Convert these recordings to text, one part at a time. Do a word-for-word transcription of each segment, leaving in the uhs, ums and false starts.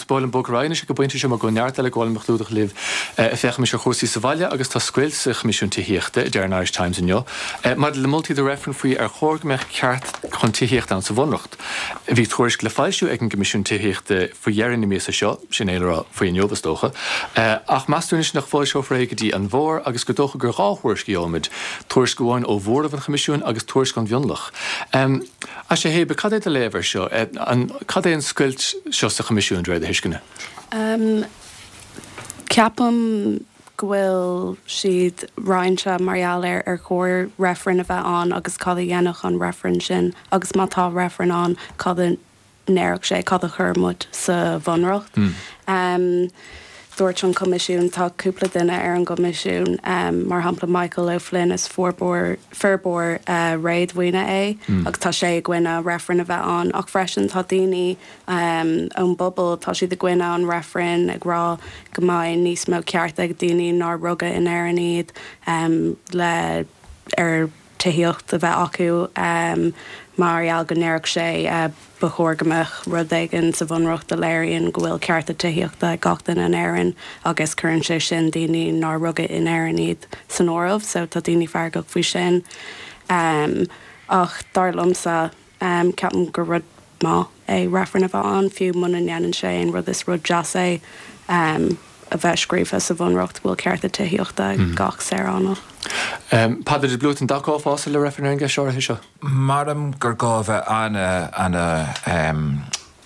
spáil an bóráine se go buinte sem go neartile gáil mechtúach libh a fech me se chósaí sa bhaile agus tá scuil sa comisiún tííochta dear Irish Times inneo. Mar le multi de referen faoi ar chóir meach ceart chun tííocht an sa bhnacht. Bhí tuairis le fáilisiú ag an comisiún tííochta faohearan na míasa seo sin éile faoin neobastócha. Ach meúnis nach fáil seo réige dí an bhór agus go dócha gur ráhuiirs goáid tuairis goháin ó bhór an comisiún agus tuairis gan bhionlach. A sé hébe cad é a léver seo an cad é an scuilt seo sa comisiún réid a hiiscinne? Um, Ceapam gohfuil siad roiinte mariaal ar ar chóir referan a bheith an agus cad a dhéanach an referan sin agus mátá referan an cad a néireach sé cad a churmud sa bhonracht. Mm. Um, Dúirt an comisiún tá cúpla duine ar an comisiún um, mar hampla Michael O'Flynn is fearbór uh, réad mhaoine é mm. agus tá sé gcuine referan a bheith an ach freisin tá daoine um, an bubble tá siad a gcuine an referan ag rá go mbeidh níos mó ceart ag daoine ná rugga in air an iad um, le ar tuíocht a bheith acu um, Marial go néireach sé uh, bechórgamach rud éigean sa bhunreacht de léiríonn go bhfuil ceart a tuíochta gachtain an éireann agus chuann sé sin daoine ná rugga in éireann iad san óramh, so tá daoine feargach faoi sin. Um, ach darlamsa um, ceapan gur rud má é referan a bheith an fiú muna neanann sé an rud is rud jazz é um, a bheith scríomh sa bhunreacht bhfuil ceart a tuíochta mm. gach saorána. Um, Padar is blúten daá fásil le referan ga seoir seo? Maram gur gábh anna anna um,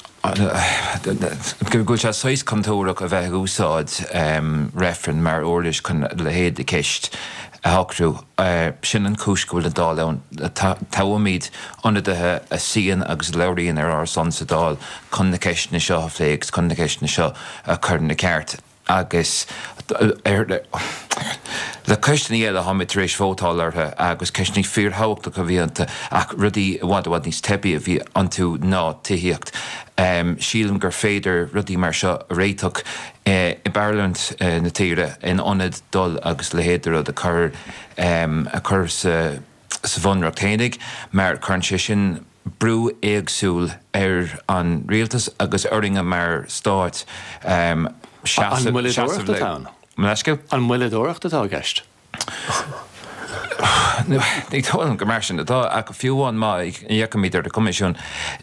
go se sois contóach a bheith úsáid um, referan mar orlis chun le héad a ceist a hacrú uh, sin an cúscúil a dáil táhamíd ionadaithe a síon agus leiríonn ar ar san sa dáil chun na ceist na seo phléigs chun na ceist na seo a chur na ceart agus er le cuistean éile a hamid rééis fótálartha agus ceisnig fíor háachta go bhíanta ach rudí bhhaid bhhaid níos tebi a bhí antú ná tuíocht. Um, sílam gur féidir rudí mar seo réiteach eh, i Beirland eh, na tíre in onad dul agus le héidir a chur um, a chur sa, sa bhunreacht théananig mar chuann sé sin brú éagsúil ar an rialtas agus oringa mar stáit um, An muile dóireachta tán? Mleisce? An muile dóireachta tá gceist? Nig táim go mar sin atá a go fiúháin má ag dheacamíidir de comisiún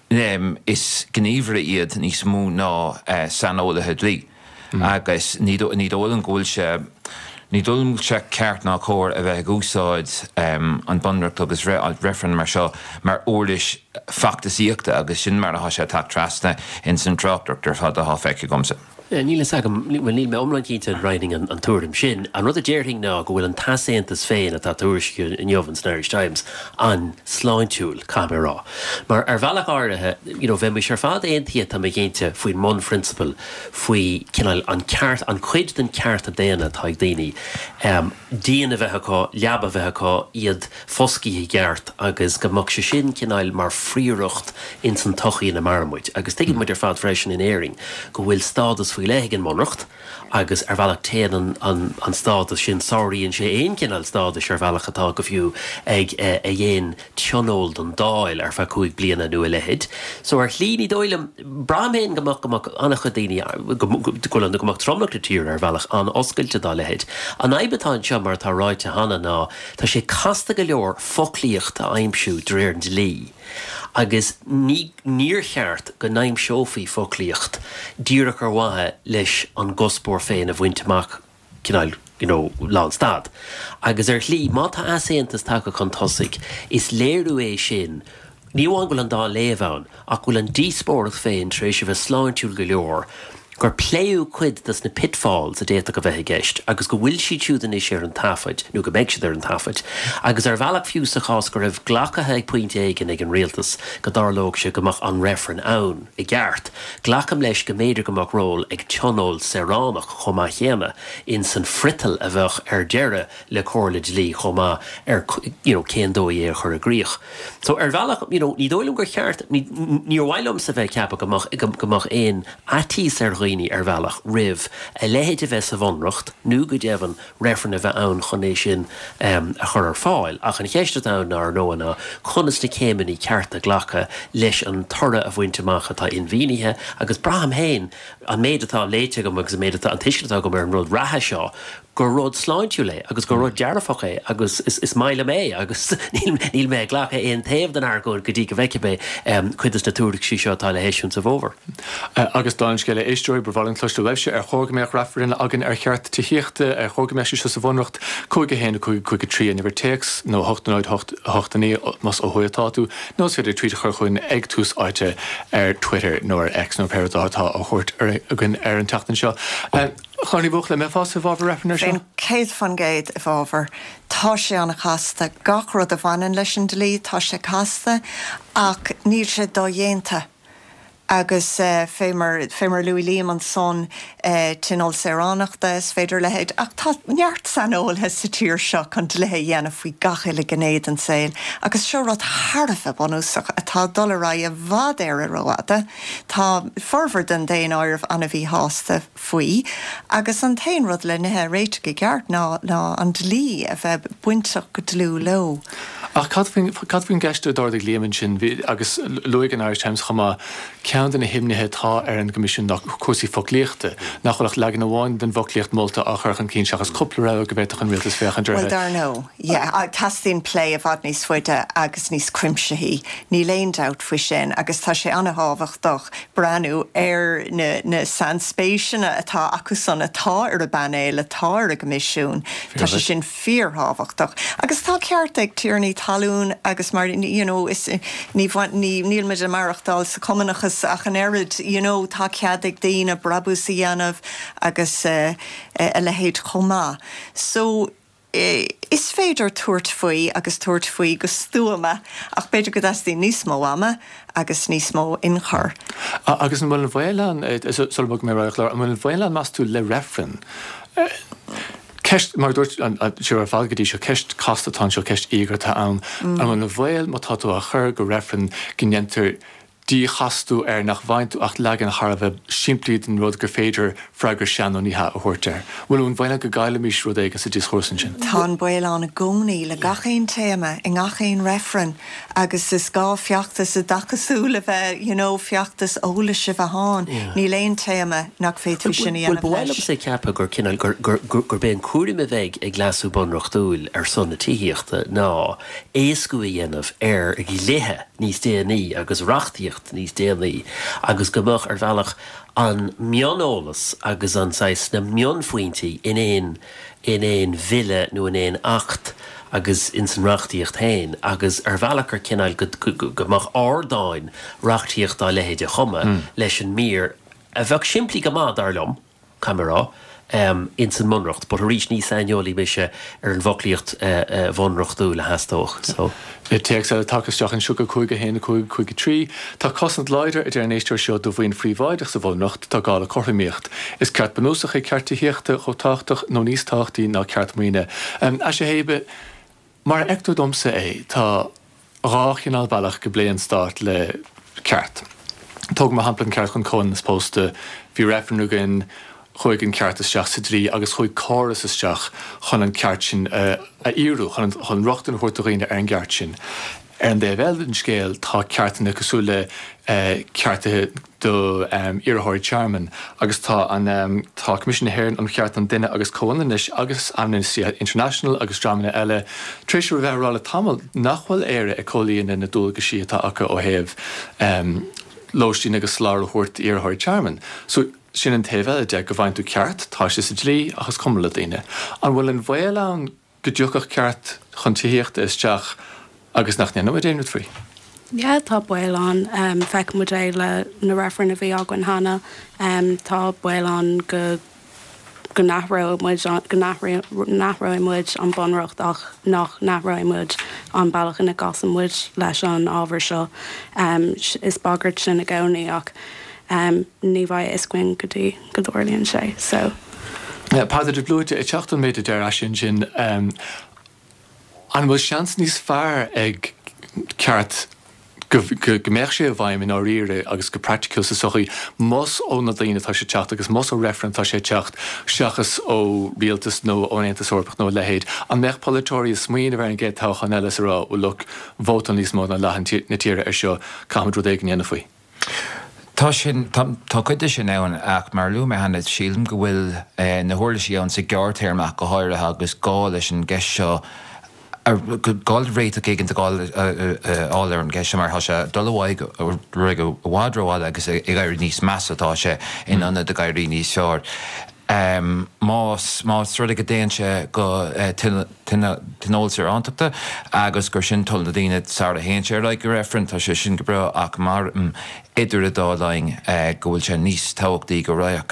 is gníomhre iad níos mú ná sanolaithe lí. Agus ní dólan ghúil se ní dulm se ceart ná cóir a bheith úsáid um, an bunreacht agus re, referan mar seo mar orlis factasíochta agus sin mar a há sé tá trasna in san tráchttar fad a há feice gomsa. Níl sagam bhfuil níl me omlaíte an writing an, an túm sin, an rud a déirting ná go bhfuil an tasaontas féin a tá tuairisciú in Jovans Irish Times an sláintúil camerará. Mar ar bhealach áirithe, you know, bheith mu ar fád aontaíad tá géinte faoin mon principal faoi cinál an ceart, an chuid den ceart a déana tá ag daoine. Um, díana bheitthá, leaba bheitthá iad foscaí geart agus go mbeadh sé sin cinál mar fríoracht in san tochaí na marmuid. Agus teigid muid ar fád freisin in éiring go bhfuil stádas faoi léigh an monracht agus ar bhealach téan an, an, an stádas sin sáiríonn sé éon cinál stádas ar bhealach atá go fiú ag a dhéon tionóil don dáil ar fe cúig bliana nua lehéid. So ar chlíní dóilem braméin gomach gomach annach a daoine golan na gomach tromnach le tír ar bhealach an oscailte dá lehéid. An aibetáin se mar tá ráite hana ná tá sé casta go leor foclíocht a aimsú dréir de lí. Agus ní níorcheart go naim seofaí foclíocht díreach ar wathe leis an gospóir féin a bhainteach cinál, you know, lán stad. Agus ar lí má tá aséantas take chun tosaigh is léirú é sin ní bháin bhfuil an dá léamhán ach bhfuil an díospóir féin trééis se bheith sláintúil go leor gur pléú cuid das na pitfalls a déta go bheith gceist, agus go bhfuil si túúdan é sé ar an tafaid, nó go méid si ar an tafaid. Agus ar bhealach fiú sa chás go raibh ghlacathe ag pointe éigen ag an rialtas go darlóg se gomach an referan ann i gceart. Ghlacham leis go méidir gomach ról ag tionól seránach chomá chéana in san frital a bheith ar deire le córlaid lí chomá ar you know, cén dói é chur a gríoch. So ar bhealach, you know, ní dóilm gur cheart, ní bhhailm sa bheith ceapa gomach gomach éon atís ar dhaoine ar bhealach rih a léhéid a bheith sa bhanracht nó go devan referen a bheith ann chuné sin um, a chur ar fáil ach an cheiste an ná nóna chunas na céimení ceart a ghlacha leis an torra a bhainteach atá in bhínithe agus braham héin an méid atá léite go agus méid atá an tiiscetá go mar an rud rathe seo go rud sláintú le agus go rud dearfach é agus is, is maile mé agus níl mé ghlacha éon taobh den argóil go dtí go bheice be um, chuidas na túric sí seo tá le héisiún sa bhóver. Uh, agus dáin scéile éistúir brvalin cloiste webse ar chógaméach rafarin agan ar cheart tííochtta ar chógameisi se sa bhnacht chuige héna chuig chuig trí an iwwer teex nó hochtanaid hochtaní mas ó thuatáú nó féidir trí chu chuin ag tús áite ar Twitter nó ar X nó Peridátá ó chuirt agan ar an teachtain seo. Cháinní bhch le mé fá sa bhábhar refanar seo? Céad fan géad i bhábhar. Tá sé anna chasta gach rud a bhainean leis an dlí, tá sé casta ach níl sé dó dhéanta. agus uh, fémar, fémar Louis Liam an son uh, tinol seránachta is féidir lehéid ach tá neart san óil he sa tír seo chun lehé dhéanamh faoi gachaile gnéad an saoil agus seo rud harfa bonúsach atá dorá a bhd ar a roiada tá forfar den déon áirh anna bhí hásta faoi agus an tain rud le nethe réite go gceart ná ná an dlí a bheith buinteach go dlú lo. Ach cadhín geiste dáirdaigh léamann sin agus luigh an Irish Times chuma cean na himnithe tá ar an gomisisiún nach cuasaí fogléachta nach chuach legan amháin den bhocléocht molta a chuchan cín seachas coppla ra go bhéach an rialtas féchan dre. Well dar nó, yeah, tastín play a bhd níos fuide agus níos crimsehí, ní léon dat faoi sin agus tá sé anhabhachtach breanú ar na, na sanspéisianna atá acu san atá ar a banéil atá ar a gomisisiún tá sé sin fíorhabhachtach agus tá ceart ag tíornaí talún agus mar you know is ní ní níl me a marachtáil sa cumanachas ach an airad you know tá ceadig daoine brabús a dhéanamh agus uh, uh, a lehéad chomá. So uh, is féidir tuairt faoi agus tuairt faoi go stúama ach beidir go dtí níos mó ama agus níos mó inchar. Agus an bhfuil an bhhéileán sulbog mé raich le an bhfuil an bhhéileán más tú le referen. Ceist mar dúirt siú ar fágadí seo ceist castatá seo ceist ígartá ann an bhfuil na bhfuil má táú a chur go referen gnéantar dí chaú ar nach bhaintú ach legan Harbh siimplíd an rud gur féidir freigur seanú níthe a thuirteir. Bhfuil ún bhaile go gaiile mís rud agus a díoschósan sin. Tá buil an na gcónaí le gachéon téama i gachéon referen agus is gá feachtas a dachasúla bheith you know, feachtas óla se bheith háin ní léon téama nach féitú sin í anna bhil sé ceappa gur cinál gur ben cuarim a bheith ag glasú bonrachtúil ar son na tííochta ná éascú a dhéanamh ar a gí léthe níos déanaí agus rachtíocht níos déanaí agus gomach ar bhealach an mionolalas agus an sais na mionfuointí in éon in éon ville nó in éon acht agus in san rachtíocht hain agus ar bhealachar cinál gomach ádáin rachtíocht á lehéide chuma mm. leis an mír a bheith siimplí go má darlumm camera um, in san munracht, but a rís ní sainolí me se ar an bhoclíocht uh, uh, vonrachtú le hastóch. So. It takes a taketeach an sugar chuige héna chuig chuige trí. Tá cosint leidir i d an éisteir seo do bhhaon fríomhaideach sa bhnacht tá gála choirmíocht. Is ceart banúsach é cearttaíochta cho táach nó níos táchtaí ná ceart muoine. Um, a sé hébe mar ectú domsa é tá ráchinál bailach go bléon start le ceart. Tóg má hamplan ceart chun con spósta bhí referenú gin chuig an ceart isteach sa drí agus chuig choras isteach chun an ceart sin uh, a íú chun chun rocht an chuirtaghine ar an ceart sin. Ar an déhheiln scéal tá ceartana cosúla uh, ceartathe do um, Iarthóir Chairman agus tá an um, tá comisisin héir an ceart an duine agus cóhanis agus Amnesty International agus drama eile tréisiú bheithrála tamil nachhfuil éire a cholíonn na dulga sí atá acha ó héamh um, lóistí agus slár chuirt Iarthóir Chairman. So sin an taobh de go bhaintú ceart tá sé sa dlí agus cumla daine. An bhfuil an bhhéileán go dúchach ceart chun tííochta isteach agus nach neanú a déanú frí. Ja, tá buán um, feic mu éile na referen a bhí agan hana um, tá buán go go nachrá muid go nachrá muid an bonracht ach nach nachrá muid an bailach ina gasan muid leis an ábhar seo um, is bagart sin na gcónaí ach um, ní bhaid is cuin gotí go dúirlíonn sé. So. Uh, Páidir de blúide i teachtain méid de ar sin sin um, an bhfuil seans níos fearr ag ceart Gemerk sé bhaim in áíre agus go practical sa sochaí mos ó na daine tá sé techt agus mos ó referent tá sé techt seachas ó rialtas nó ónéantas orpach nó lehéid. An meach polytóí smuoine bhar an ggé táchan eiles rá ó lu bótan níos mó na lehan na tíre ar seo camadrú éigen ana faoi. Tá sin tá chuide sin ann ach mar lu me hanna sílam go bhfuil na thuirla sí an sa geartéirmach go háirithe agus gá leis an gceis seo gáil réit a géigen gáil áil ar an gceise mar tha sé dul bhhaig ru go bhádroáil agus i gaiir níos measatá sé in anna de gaiirí níos seir. Más más rud go déanse go tinóilsir antaachta agus gur sin tol na daine sa a héin sé le go referent tá sé sin go bre ach mar idir a dálaing go bhfuil sé níos táhachttaí go raach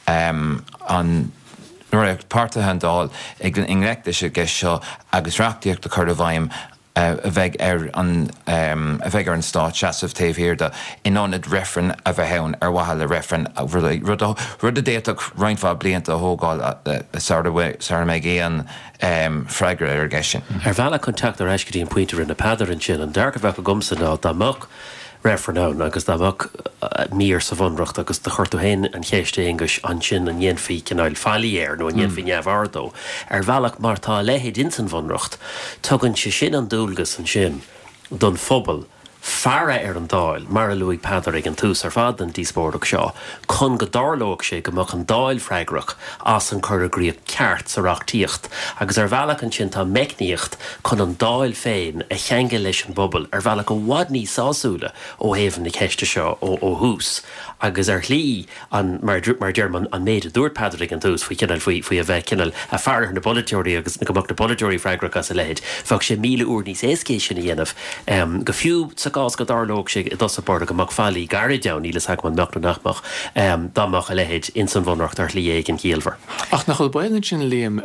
an nuair páirrta handáil ag an ingreachta sé gceis seo agus reachtaíocht de chuir a bhaim a bheith ar an a bheith ar an stát seaamh taobhhéirda inionad referen a bheith ann ar wahala referen rud a déach reinfá blianta a thógáil sa mé géan freigra ar geisin. Ar bhela contact ar eiscetí an pointer in na pedar an sin an dearcha bheith a gomsa ná dáach referenán agus dáach mír sa bhanreacht agus de chuirtú héin an chéiste ingus an sin an dhéanfaí cinnáil fáíar nó an dhéanfaí neamhardó. Ar bhealach mar tá lehéad in san bhanreacht, tugann si sin an dúlgus an sin don phobal Fara ar an dáil, mar a luigh pedar ag an tús ar fad an díosbordach seo, chun go dárlóg sé go mach an dáil freigrach as an chur a gríomh ceart sa reachtaíocht, agus ar bhealach an sin tá meicníocht chun an dáil féin a cheanga leis an bobbal ar bhealach go bhhad ní sáúla ó héhann na ceiste seo ó ó hús. Agus ar lí an mar mar dearman an méid a dúir pedar ag an tús faoi cinál faoi faoi a bheith cinál a fear na boliteoirí agus na gomach na boliteoirí freigrach as a leid, fach sé míle úr níos écé sin a dhéanamh go fiú sa gás go dárlóg sé i dos a borda go mag fálaí garid deann ílas haagman meachú nachmach dámach a lehéid in san bhonracht ar lí éig an cíalmhar. Ach nach chuil bailinn sin líam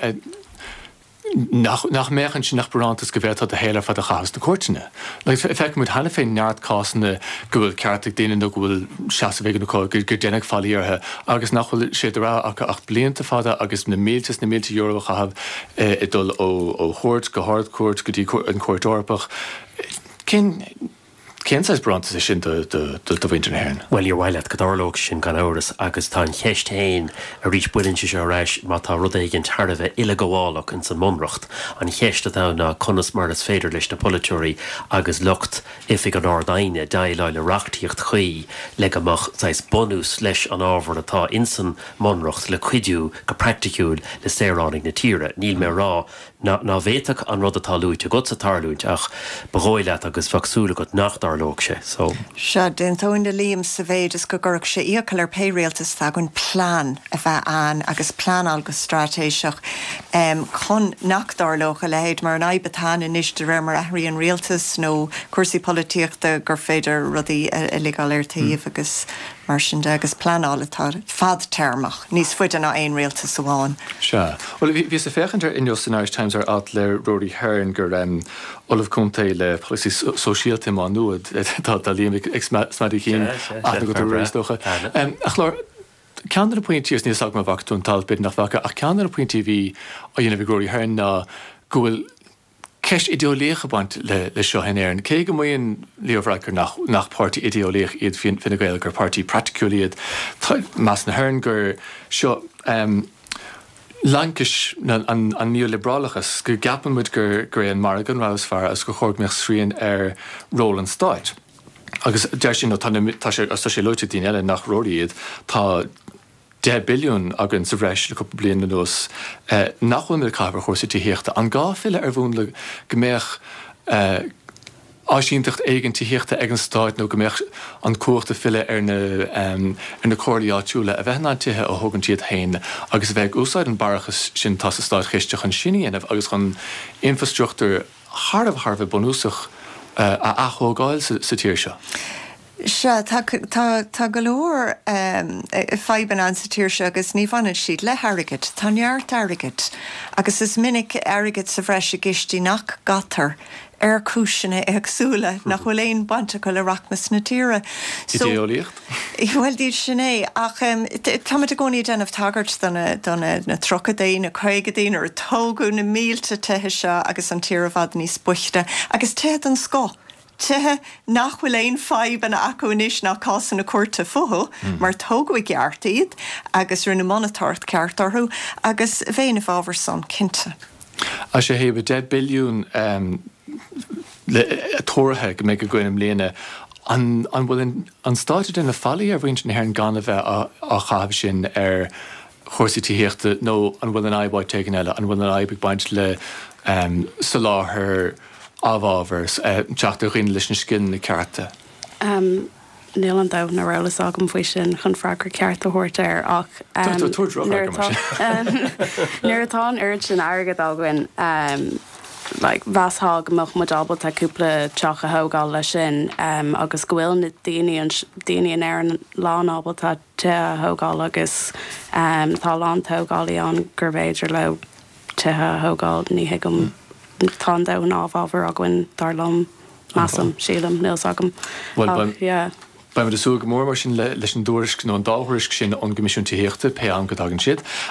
nach nach méchan sin nach brantas go bhéad a héile fa a chas na cuairtine. Le feic mu hena féin neart cásanna go bhfuil ceartach daine nó go bhfuil seasa bhégan gur gur déananig fáíorthe agus nach chuil sé rá ach ach blianta fada agus na míltas na mílta euro chahabh i dul ó ó chóirt go hardcuirt go dtí an cuairtórpach. Cén Cén sais brantas is sin do bhaintear héin? Well ar bhhaile go dárlóg sin gan áras agus tá cheist héin a rís buinte se réis má tá rud éigen tarbheith ile goháach in san mhonracht an cheiste tá ná conas mar is féidir leis na politeoirí agus lucht ifig an ádaine daile le reachtaíocht chuí le amach sais bonús leis an ábhar atá in san mhonracht le cuidiú go practicúil le séránnig na tíre. Níl mé rá ná bhéiteach an rud atá luúte go sa tarlúint ach bhóile agus facsúla go nach darlóg sé. So Se den tóin de líam sa bhéid is go gurach sé íocail ar péréaltas fagunn plán a bheith an agus plán agus stratéiseach um, chun nach darlóg a lehéid mar an aibbetáin in isto ra mar ahraíon réaltas nó cuasaí polítíochta gur féidir rudaí a legáil ar taobh agus mar sin agus planáil atá fad termach níos fuide ná aon réaltas amháin. Se. Well bhí sa féchantar in Los Irish Times ar at le Rory Hearn gur um, Olaf Conte le policy sosiálta má nuad tá líam ag smadí chin a go rééisdocha. Ach lár ceanar a pointíos níos ag má bhachtún talbid nach bhacha ach ceanar a pointí bhí a dhéanamh Rory Hearn ná go bhfuil ceist ideolécha baint le le seo hénéirn. Cé go mbeon líomhhragur nach nach pártí ideoléch iad fin finna gail gur pártí practicúliad más na Hearn gur seo um, Lankis an neoliberalachas go gapan muid gur gur an Margan Rouse far as go chóg meach sríon ar Roland Stite. Agus deir sin tá sé loite dín eile nach Roríiad tá ten billiún agan sa bhreis le cúpla bliana nos nachfuil mé cabhar chósa tíhéachta an gá fiile ar bhún le gombeach áisíntacht éigen tíhéachta ag an Stite nó gombeach an cuachta fiile ar na um, ar na cóirlaáitiúla a bheithna tithe ó thugann tíad hain agus bheith úsáid an barachas sin tá sa Stite chisteach an sinnéanamh agus chun infrastruchtúr Harbh Harbh bonúsach uh, a athógáil sa, sa tíir seo. Se tá golóir feban an sa tíir se agus ní bhanan siad le harigid, tá neart harigid, agus is minic harigid sa bhreis a gistí nach gatar ar cúisina agsúla nach bhfuil éon banta go le rachmas na tíre. Ideolíocht? Well díad sinné ach tá a gcóí denmh tagart donna na trocadaí na chuigadaí ar tógú na mílte tuthe se agus an tíre bhd níos buchte agus tead an scó. tuthe nachhfuil éon feib an acunis ná cásan na cuarta fuhu, mar tógha geartaíd agus rinne monitort ceartarthú agus bhéanana bhábhar san cinnte. A sé hébe de bilún um, le tórathe go méid go gcuinnim léana an an bhfuil an stáide in na fallí ar bhaint na hern gan a bheith a, a chahabh sin ar chósaí tííochta nó an bhfuil an aibáid tegan eile, an bhfuil an aibig baint le um, sa láthair ábhábhars uh, teachta rion leis na scin na cearta. Um, Níl an dam na rálas agam faoi sin chun freigur ceart a thuirteir ach nuair atá ard sin agad ágain like bheashá goach mu dabal tá cúpla teach a thógáil lei sin um, agus gohfuil na daine daine an air an lánábal tá te thógáil agus um, tá lán thógáil an gur bhéidir le te thógáil ní hiigem tá da an ábhábhar a gin darlam massam sílam níls agam. Well, Ba me de soga mór mar sin leis an dúris nó an dáhuiris sin an gomisisiún tííochtta pe an gotágan siad,